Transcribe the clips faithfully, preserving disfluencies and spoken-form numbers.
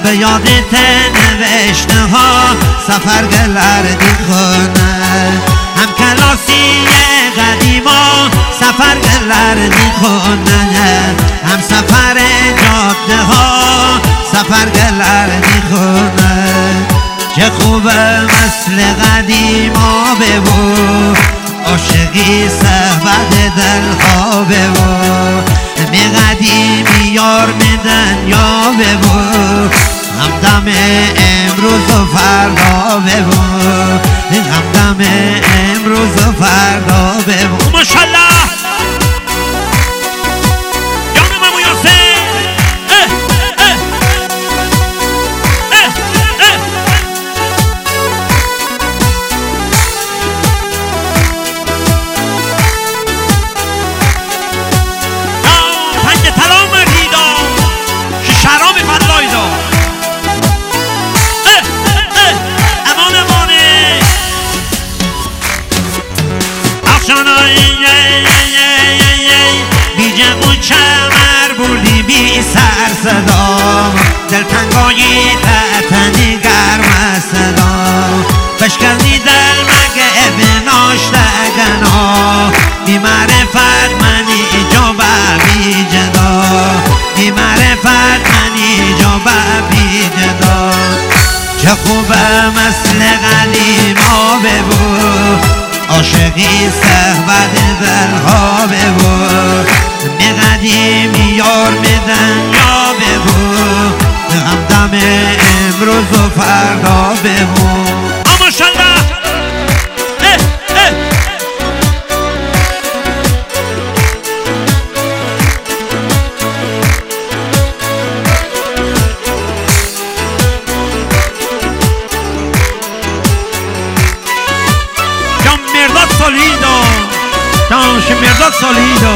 به یادت نوشته ها سفر گلردی خونه هم کلاسی قدیما سفر گلردی خونه هم سفر جاده ها سفر گلردی خونه چه خوبه مثل قدیما ببو عاشقی صحبت دلها ببو می قدیمی یار میدن یا ببو همدم امروز و فردا ببو همدم امروز و فردا ببو ماشالله صدا دلتنگایی تحتنی گرم صدا فشکنی دل مگه بناشتگنا بی معرفت منی جابه بی جدا بی معرفت منی جابه بی جدا چه خوبه مثل قدیما ببو عاشقی صحبت دلها ببو می قدیمی یار میدن یا ببو همدم امروز و فردا ببو ماشالله جان مرداد سالیدو جان مرداد سالیدو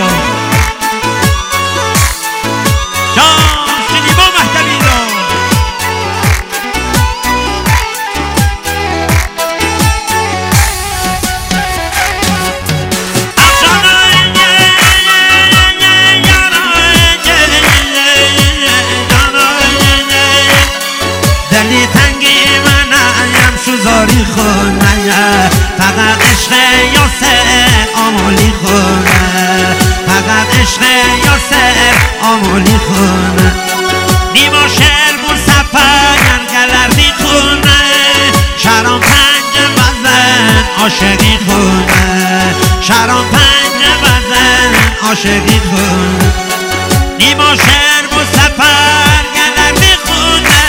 شوزاری خونه فقط عشق یاسر آمولی خونه فقط عشق یاسر آمولی خونه نیما شهر بور سفر گلردی خونه شرام پنج بزن عاشقی خونه شرام پنج بزن عاشقی خونه نیما شهر بور سفر گلردی خونه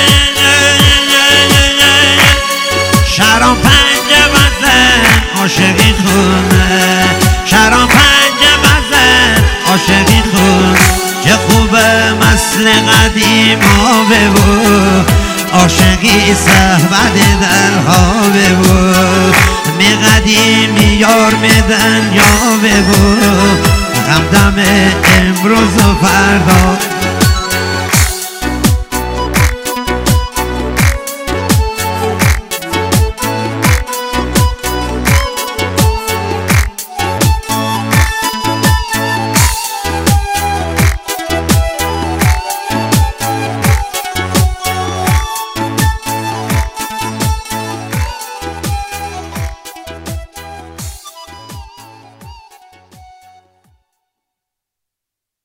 شرام پنج بزن عاشقی خونه شرام پنج بزن عاشقی خونه چه خوبه مثل قدیما ببو عاشقی صحبت دلها ببو می قدیمی یار میدن یا ببو همدم امروز و فردا